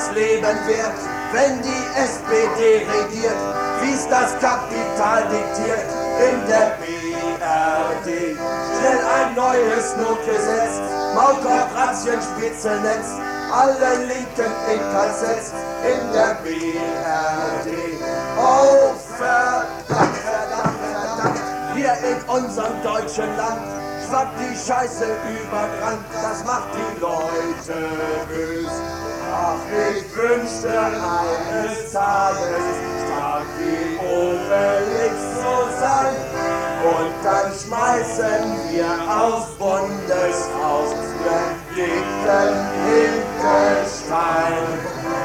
das Leben wert, wenn die SPD regiert, wie's das Kapital diktiert in der BRD. Schnell ein neues Notgesetz, Maulkorb, Spitzelnetz, alle Linken in KZ in der BRD. Oh, verdammt, verdammt, verdammt, hier in unserem deutschen Land schwappt die Scheiße überrannt, das macht die Leute böse. Ach, ich wünschte eines Tages stark wie Obelix zu sein, und dann schmeißen wir aus Bundeshaus den dicken Hinkelstein.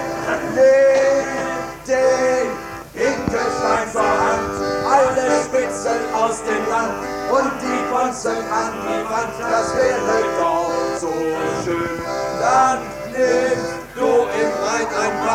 Legt den Hinkelstein zur Hand, alle Spitzeln aus dem Land und die Bonzen an die Wand, das wäre doch so schön. Dann nimm du im Rhein ein